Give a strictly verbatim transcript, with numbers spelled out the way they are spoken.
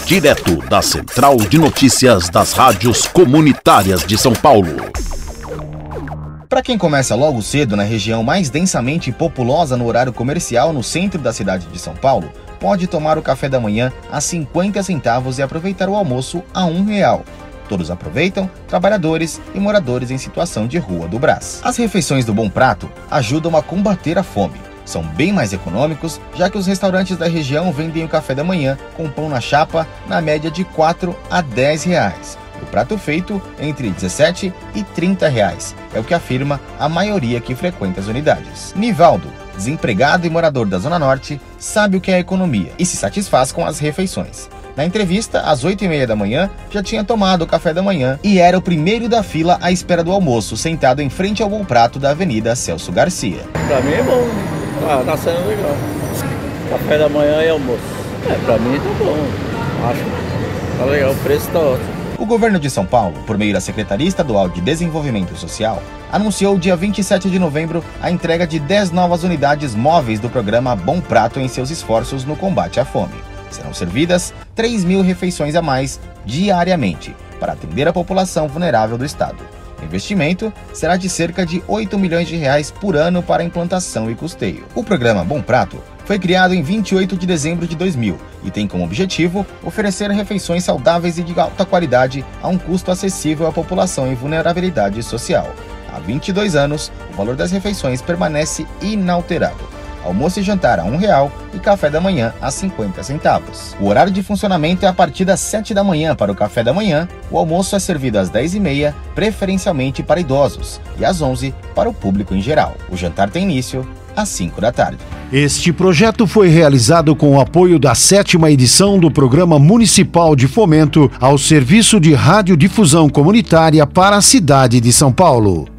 direto da Central de Notícias das Rádios Comunitárias de São Paulo. Para quem começa logo cedo na região mais densamente populosa no horário comercial no centro da cidade de São Paulo, pode tomar o café da manhã a cinquenta centavos e aproveitar o almoço a um real. Todos aproveitam, trabalhadores e moradores em situação de rua do Brás. As refeições do Bom Prato ajudam a combater a fome. São bem mais econômicos, já que os restaurantes da região vendem o café da manhã com pão na chapa na média de quatro a dez reais. O prato feito entre dezessete e trinta reais, é o que afirma a maioria que frequenta as unidades. Nivaldo, desempregado e morador da Zona Norte, sabe o que é economia e se satisfaz com as refeições. Na entrevista, às oito e meia da manhã, já tinha tomado o café da manhã e era o primeiro da fila à espera do almoço, sentado em frente ao Bom Prato da Avenida Celso Garcia. Pra mim é bom, tá, tá sendo legal. Café da manhã e almoço. É, pra mim tá bom, acho que tá legal, o preço tá ótimo. O governo de São Paulo, por meio da Secretaria Estadual de Desenvolvimento Social, anunciou dia vinte e sete de novembro a entrega de dez novas unidades móveis do programa Bom Prato em seus esforços no combate à fome. Serão servidas três mil refeições a mais diariamente para atender a população vulnerável do estado. O investimento será de cerca de oito milhões de reais por ano para a implantação e custeio. O programa Bom Prato foi criado em vinte e oito de dezembro de dois mil e tem como objetivo oferecer refeições saudáveis e de alta qualidade a um custo acessível à população em vulnerabilidade social. Há vinte e dois anos, o valor das refeições permanece inalterado. Almoço e jantar a um real e café da manhã a cinquenta centavos. O horário de funcionamento é a partir das sete da manhã para o café da manhã, o almoço é servido às dez e meia, preferencialmente para idosos, e às onze para o público em geral. O jantar tem início às cinco da tarde. Este projeto foi realizado com o apoio da sétima edição do Programa Municipal de Fomento ao Serviço de Radiodifusão Comunitária para a cidade de São Paulo.